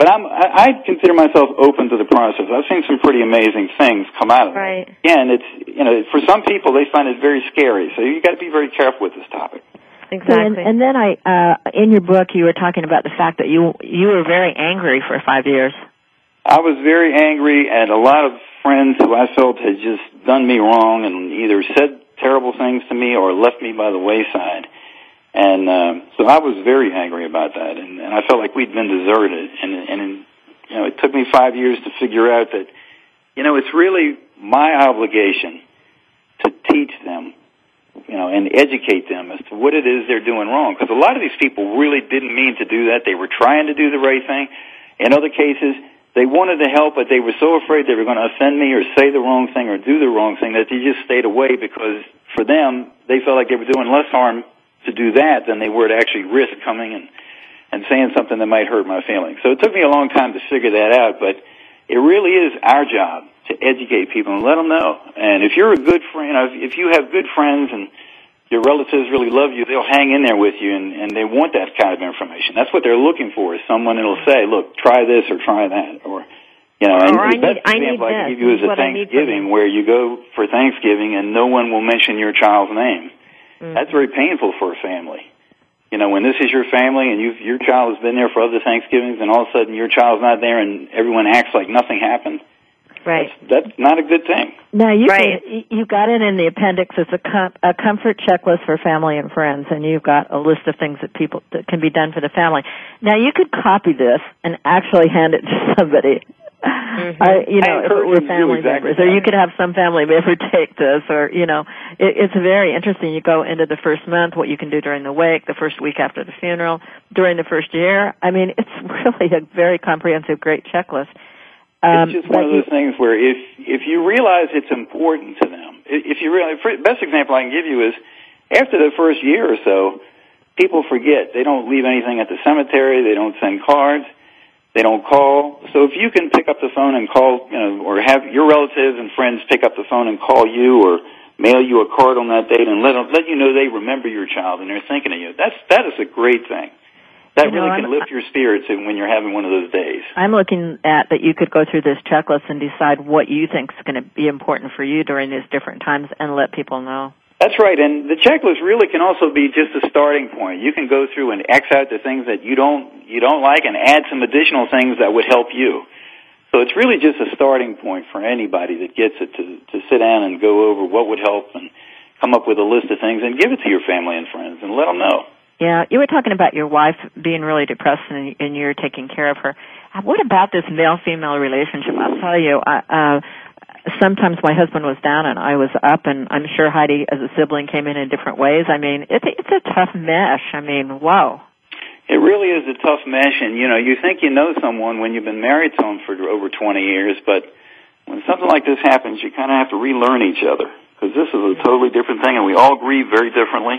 But I'm, I, I consider myself open to the process. I've seen some pretty amazing things come out of right. it. Again, it's, you know, for some people, they find it very scary. So you got to be very careful with this topic. Exactly. And, and then I, uh, in your book, you were talking about the fact that you, you were very angry for five years. I was very angry, and a lot of friends who I felt had just done me wrong and either said terrible things to me or left me by the wayside. And uh, so I was very angry about that, and, and I felt like we'd been deserted. And, and you know, it took me five years to figure out that, you know, it's really my obligation to teach them, you know, and educate them as to what it is they're doing wrong. Because a lot of these people really didn't mean to do that. They were trying to do the right thing. In other cases, they wanted to help, but they were so afraid they were going to offend me or say the wrong thing or do the wrong thing that they just stayed away, because for them, they felt like they were doing less harm to do that than they were to actually risk coming and, and saying something that might hurt my feelings. So it took me a long time to figure that out, but it really is our job to educate people and let them know. And if you're a good friend, you know, if, if you have good friends and your relatives really love you, they'll hang in there with you, and, and they want that kind of information. That's what they're looking for, is someone that'll say, look, try this or try that, or, you know, and or the I best need, I example need I can this. give you is This is a what I need from Thanksgiving, where you go for Thanksgiving and no one will mention your child's name. Mm-hmm. That's very painful for a family. You know, when this is your family and you've, your child has been there for other Thanksgivings, and all of a sudden your child's not there and everyone acts like nothing happened. Right. That's, that's not a good thing. Now, you right. can, you got it in the appendix as a, com- a comfort checklist for family and friends, and you've got a list of things that people that can be done for the family. Now, you could copy this and actually hand it to somebody. Mm-hmm. I, you know, if it were family exactly members, or you could have some family member take this, or you know, it, it's very interesting. You go into the first month, what you can do during the wake, the first week after the funeral, during the first year. I mean, it's really a very comprehensive, great checklist. It's Um, just one of those things where if if you realize it's important to them, if you realize, the best example I can give you is after the first year or so, people forget. They don't leave anything at the cemetery. They don't send cards. They don't call. So if you can pick up the phone and call, you know, or have your relatives and friends pick up the phone and call you, or mail you a card on that date and let them, let you know they remember your child and they're thinking of you, that's that is a great thing. That you know, really can I'm, lift your spirits when you're having one of those days. I'm looking at that you could go through this checklist and decide what you think is going to be important for you during these different times and let people know. That's right, and the checklist really can also be just a starting point. You can go through and X out the things that you don't you don't like and add some additional things that would help you. So it's really just a starting point for anybody that gets it to to sit down and go over what would help and come up with a list of things and give it to your family and friends and let them know. Yeah, you were talking about your wife being really depressed and, and you're taking care of her. What about this male-female relationship? I'll tell you, I, uh, sometimes my husband was down and I was up, and I'm sure Heidi, as a sibling, came in in different ways. I mean, it's it's a tough mesh. I mean, wow. It really is a tough mesh, and, you know, you think you know someone when you've been married to them for over twenty years, but when something like this happens, you kind of have to relearn each other, because this is a totally different thing, and we all grieve very differently.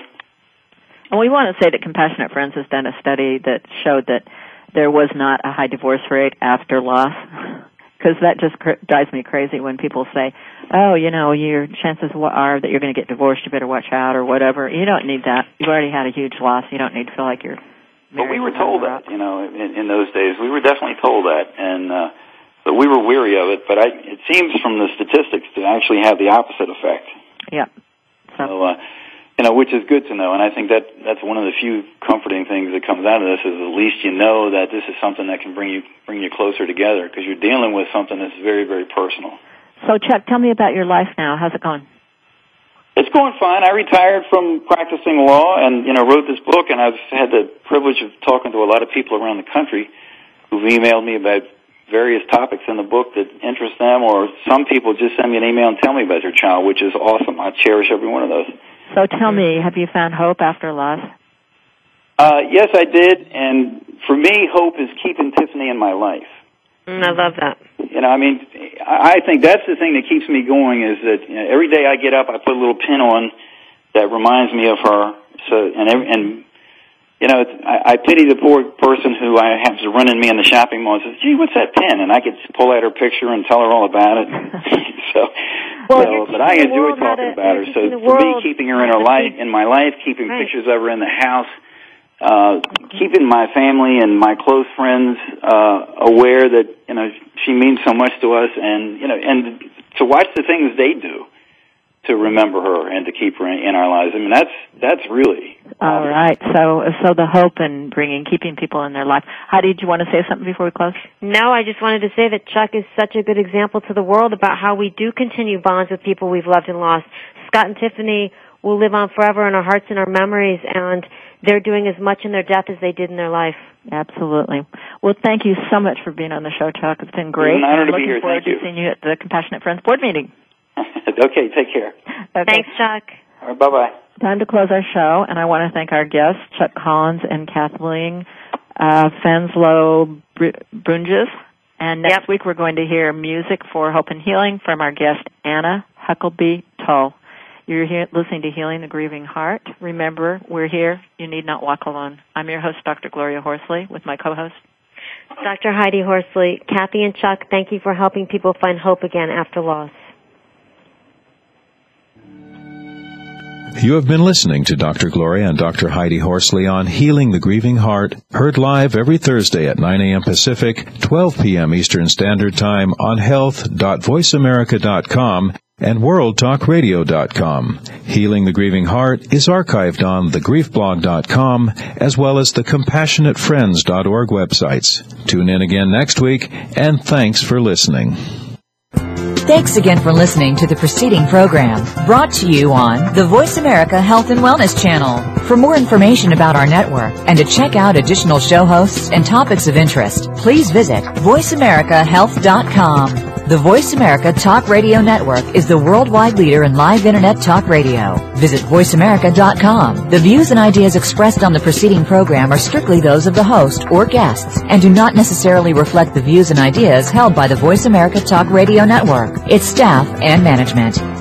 And we want to say that Compassionate Friends has done a study that showed that there was not a high divorce rate after loss, because that just cr- drives me crazy when people say, oh, you know, your chances are that you're going to get divorced, you better watch out, or whatever. You don't need that. You've already had a huge loss. You don't need to feel like you're But we were told that, you know, in, in those days. We were definitely told that, and uh, so we were weary of it, but I, it seems from the statistics to actually have the opposite effect. Yeah. So, so uh, you know, which is good to know, and I think that that's one of the few comforting things that comes out of this, is at least you know that this is something that can bring you bring you closer together, because you're dealing with something that's very, very personal. So, Chuck, tell me about your life now. How's it going? It's going fine. I retired from practicing law and, you know, wrote this book, and I've had the privilege of talking to a lot of people around the country who've emailed me about various topics in the book that interest them, or some people just send me an email and tell me about their child, which is awesome. I cherish every one of those. So tell me, have you found hope after loss? Uh, yes, I did, and for me, hope is keeping Tiffany in my life. Mm, I love that. You know, I mean, I think that's the thing that keeps me going, is that, you know, every day I get up, I put a little pin on that reminds me of her. So, and every, and you know, it's, I, I pity the poor person who I have to run in me in the shopping mall and says, "Gee, what's that pin?" And I could pull out her picture and tell her all about it. so, well, so but I enjoy talking to, about her. So for me, keeping her in her life, in my life, keeping right. pictures of her in the house. uh, keeping my family and my close friends uh, aware that, you know, she means so much to us, and, you know, and to watch the things they do to remember her and to keep her in, in our lives. I mean, that's that's really all right. So, so the hope in bringing, keeping people in their life. Heidi, did you want to say something before we close? No, I just wanted to say that Chuck is such a good example to the world about how we do continue bonds with people we've loved and lost. Scott and Tiffany will live on forever in our hearts and our memories, and they're doing as much in their death as they did in their life. Absolutely. Well, thank you so much for being on the show, Chuck. It's been great. It's an honor I'm to be here. Looking forward Thank to you. seeing you at the Compassionate Friends board meeting. Okay, take care. Okay. Thanks, Chuck. All right, bye-bye. Time to close our show, and I want to thank our guests, Chuck Collins and Kathleen uh, Fenslow Brunges. And next Yep. week we're going to hear music for Hope and Healing from our guest, Anna Huckleby Tull. You're here listening to Healing the Grieving Heart. Remember, we're here. You need not walk alone. I'm your host, Doctor Gloria Horsley, with my co-host, Doctor Heidi Horsley. Kathy and Chuck, thank you for helping people find hope again after loss. You have been listening to Doctor Gloria and Doctor Heidi Horsley on Healing the Grieving Heart, heard live every Thursday at nine a.m. Pacific, twelve p.m. Eastern Standard Time on health dot voice america dot com and world talk radio dot com. Healing the Grieving Heart is archived on the grief blog dot com as well as the compassionate friends dot org websites. Tune in again next week, and thanks for listening. Thanks again for listening to the preceding program, brought to you on the Voice America Health and Wellness Channel. For more information about our network and to check out additional show hosts and topics of interest, please visit voice america health dot com. The Voice America Talk Radio Network is the worldwide leader in live Internet talk radio. Visit voice america dot com. The views and ideas expressed on the preceding program are strictly those of the host or guests and do not necessarily reflect the views and ideas held by the Voice America Talk Radio Network, its staff, and management.